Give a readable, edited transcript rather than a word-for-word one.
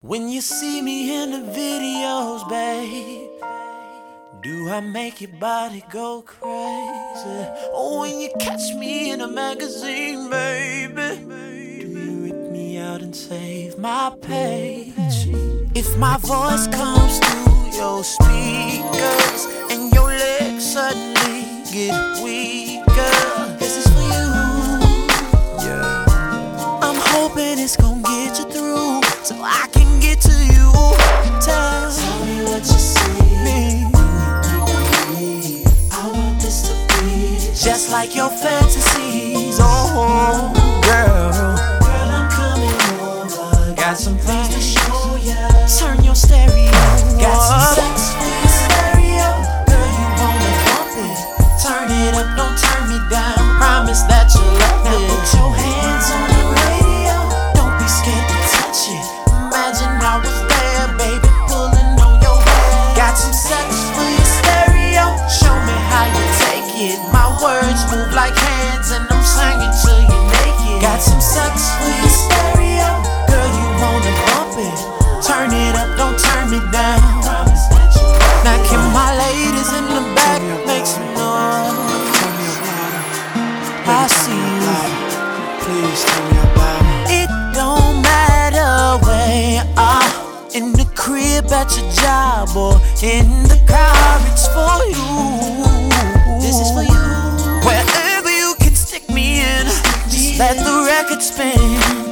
When you see me in the videos, babe, do I make your body go crazy? Or when you catch me in a magazine, baby, do you rip me out and save my page? If my voice comes through your speakers and your legs suddenly get weaker, this is for you. Yeah. I'm hoping it's gonna get you through so I can get to you. Tell me what you see. I want this to be just like your fantasies. Oh, girl, I'm coming over. Got some things to show ya. Turn your stereo. Got some sex for your stereo. Girl, you wanna bump it. Turn it up, don't turn me down. Promise that you'll love it. Now put your hands on the radio. Don't be scared to touch it. Imagine I was there, baby, pulling on your hair. Got some sex for your stereo. Show me how you take it. My words move like hands and I'm singing till you naked. Got some sex for your stereo. Girl, you wanna bump it. Turn it up, don't turn me down. Now can my ladies in the back make some noise? I see you. Please tell me about it. It don't matter where you are, in the crib, at your job, or in the car, it's for you. This is for you. Wherever you can stick me in, just let the record spin.